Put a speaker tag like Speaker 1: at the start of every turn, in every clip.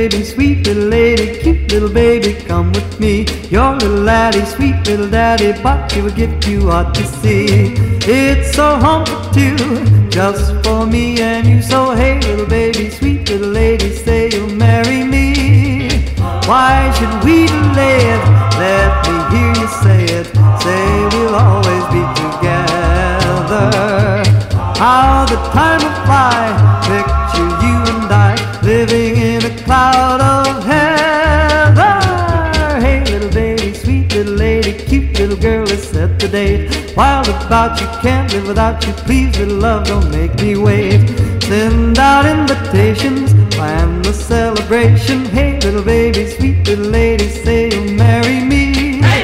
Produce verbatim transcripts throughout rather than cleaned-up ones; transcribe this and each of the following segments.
Speaker 1: baby, sweet little lady, cute little baby, come with me. Your little laddie, sweet little daddy, bought you a gift you ought to see. It's so humble too, just for me and you. So hey little baby, sweet little lady, say you'll marry me. Why should we delay it? Let me hear you say it. Say we'll always be together. How the time will fly. Picture you and I living in a cloud of heather. Hey little baby, sweet little lady, cute little girl, let's set the date. Wild about you, can't live without you. Please little love, don't make me wait. Send out invitations, plan the celebration. Hey little baby, sweet little lady, say you'll marry me.
Speaker 2: Hey!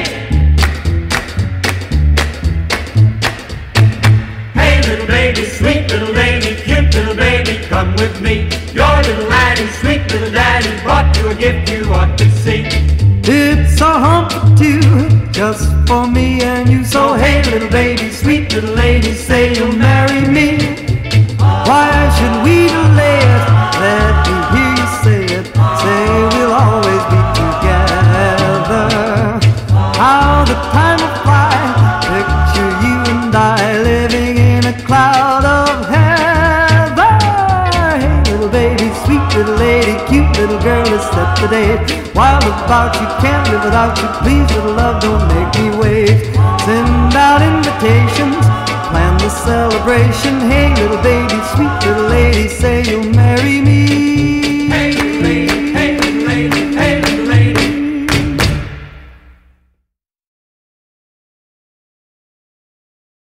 Speaker 2: Hey little baby, sweet little lady, cute little baby, come with me. Your little laddie, sweet little daddy, bought you a gift you ought to see.
Speaker 1: It's a hump too, just for me and you. So hey little baby, sweet little lady, say you'll marry me. Why should we delay it? Let me hear you say it. Say we'll always be together. How the time will fly. Picture you and I living in a cloud of heather. Hey little baby, sweet little lady, cute little girl, let's set the date. Wild about you, can't live without you. Please little love, don't make me wait. Send out invitations, plan the celebration. Hey little baby, sweet little lady, say you'll marry me.